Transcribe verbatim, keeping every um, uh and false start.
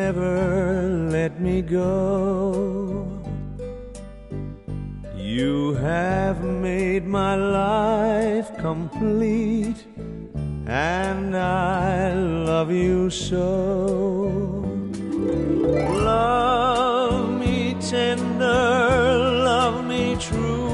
never let me go. You have made my life complete, and I love you so. Love me tender, love me true,